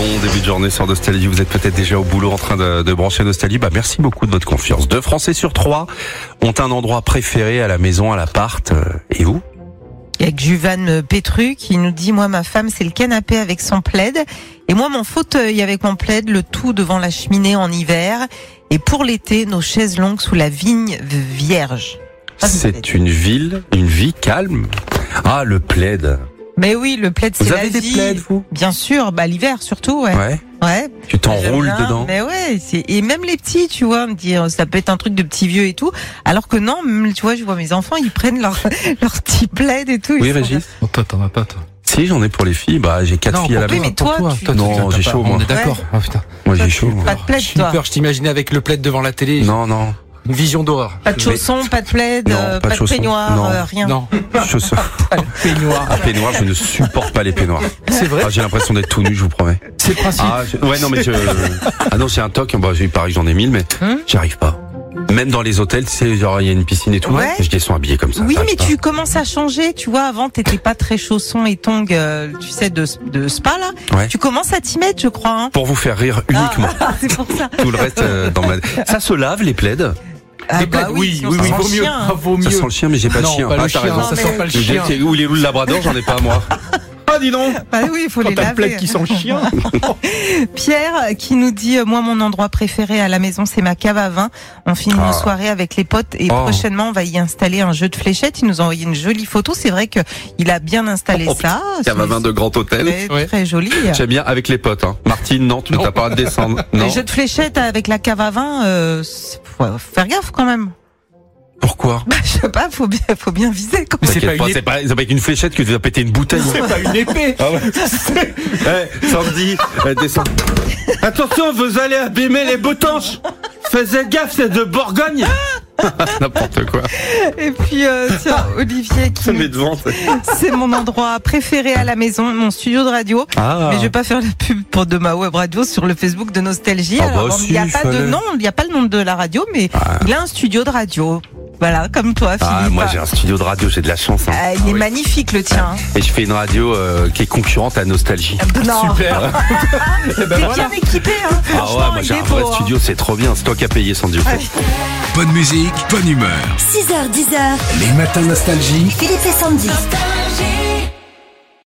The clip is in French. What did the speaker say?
Bon début de journée sur Nostalgie. Vous êtes peut-être déjà au boulot en train de brancher Nostalgie. Merci beaucoup de votre confiance. 2 Français sur 3 ont un endroit préféré à la maison, à l'appart. Et vous ? Avec Juvan Petru qui nous dit, moi ma femme c'est le canapé avec son plaid et moi mon fauteuil avec mon plaid, le tout devant la cheminée en hiver et pour l'été nos chaises longues sous la vigne vierge. C'est une vie calme. Ah, le plaid. Mais oui, le plaid, c'est la vie. Vous avez des plaids, vous ? Bien sûr, l'hiver surtout, ouais. Ouais. Tu t'enroules dedans. Mais ouais, et même les petits, tu vois, me dire ça peut être un truc de petit vieux et tout. Alors que non, tu vois, je vois mes enfants, ils prennent leur petit plaid et tout. Oui, Régis. Oh, toi, t'en as pas, toi. Si, j'en ai pour les filles. J'ai 4 filles à la maison. Mais toi, non, j'ai chaud, moi. On est d'accord. Ouais. Oh, putain. Moi, j'ai chaud. Pas de plaid, J'ai eu toi. peur, je t'imaginais avec le plaid devant la télé. Non. Une vision d'horreur. Pas de chaussons, pas de plaid, Non, pas de chaussons. peignoir, Non. rien. Non. Chaussons. Peignoir. Un peignoir, je ne supporte pas les peignoirs. C'est vrai. J'ai l'impression d'être tout nu, je vous promets. C'est le principe. Non, c'est un toc. Il paraît que j'en ai 1000, mais j'y arrive pas. Même dans les hôtels, tu sais, genre il y a une piscine et tout. Ouais. Je les sens habillés comme ça. Oui, ça mais arrive pas. tu commences à changer, tu vois. Avant, t'étais pas très chaussons et tongs, tu sais, de spa là. Ouais. Tu commences à t'y mettre, je crois. Hein. Pour vous faire rire uniquement. C'est pour ça. Tout le reste Ça se lave les plaids. Ah, Les plaids, oui, sinon ça sent vaut le mieux. chien. Vaut Ça mieux. sent le chien, mais j'ai pas de Non, chien. pas le T'as chien, raison. ça sent pas le Je chien. dis, où il est où le labrador, j'en ai pas moi. Ah, dis donc. Bah oui, il faut les T'as le laver. plaid qui sent le chien. Pierre qui nous dit, moi mon endroit préféré à la maison c'est ma cave à vin. On finit nos soirées avec les potes et prochainement on va y installer un jeu de fléchettes. Il nous a envoyé une jolie photo. C'est vrai que il a bien installé ça. Cave à vin de grand hôtel. Très joli. J'aime bien avec les potes. Martine, non, tu t'as pas à descendre. Non. Les jeux de fléchettes avec la cave à vin, faut faire gaffe quand même. Pourquoi? Je sais pas, faut bien viser quand même. C'est pas avec une fléchette que tu vas péter une bouteille. C'est pas une épée. Ah ouais. Sandy, descends. Attention, vous allez abîmer les boutanches. Faites gaffe, c'est de Bourgogne. N'importe quoi. Et puis, tiens, Olivier qui Ça met devant. c'est mon endroit préféré à la maison, mon studio de radio. Ah. Mais je vais pas faire la pub de ma web radio sur le Facebook de Nostalgie. Ah bah Alors, si, il n'y a pas fallait. de nom, il n'y a pas le nom de la radio, mais il a un studio de radio. Voilà, comme toi, Philippe. Moi j'ai un studio de radio, j'ai de la chance. Il est magnifique le tien. Et je fais une radio qui est concurrente à Nostalgie. Non. Super. T'es bien équipé, hein. Ah ouais, Franchement, moi il j'ai est un vrai beau, hein. studio, c'est trop bien. C'est toi qui as payé, Sandy. Bonne musique, bonne humeur. 6h, 10h. Les matins Nostalgie. Philippe et Sandy. Nostalgie.